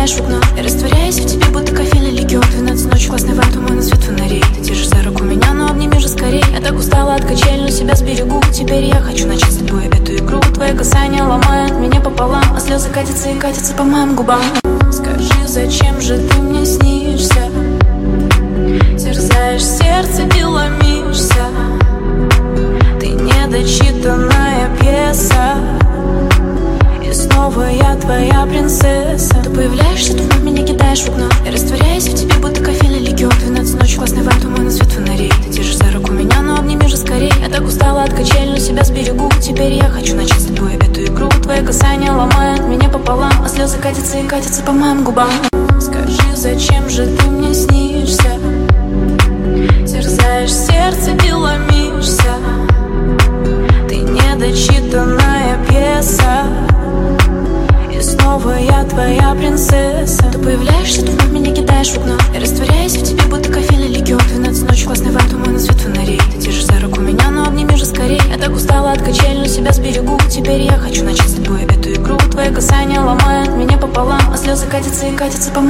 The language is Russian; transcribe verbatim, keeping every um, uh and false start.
кидаешь в окно. Я растворяюсь в тебе, будто кофейный ликер. Двенадцать ночи, классный вайб, туманный свет фонарей. Ты держишь за руку меня, но обними же скорей. Я так устала от качель, но себя сберегу. Теперь я хочу начать с тобой эту игру. Твои касания ломают меня пополам, а слезы катятся и катятся по моим губам. Скажи, зачем же ты мне снишься? Терзаешь сердце и ломишься. Ты недочитанная пьеса, и снова я твоя принцесса. Ты появляешься, ты вновь меня кидаешь в окно. Я растворяюсь в тебе, будто кофейный ликер. Двенадцать ночи, классный вайб, туманный свет фонарей. Ты держишь за руку меня, но обними же скорей. Я так устала от качель, но себя сберегу. Теперь я хочу начать с тобой эту игру. Твои касания ломают меня пополам, а слезы катятся и катятся по моим губам. Скажи, зачем же ты мне снишься? Терзаешь сердце и ломишься. Ты недочитанная пьеса, и снова я твоя принцесса. Ты появляешься, ты вновь меня кидаешь в окно. Я растворяюсь в тебе, будто кофейный ликер. Двенадцать ночи, классный вайб, туманный свет фонарей. Ты держишь за руку меня, но обними же скорей. Я так устала от качель, но себя сберегу. Теперь я хочу начать с тобой эту игру. Твои касания ломают меня пополам, а слезы катятся и катятся по моим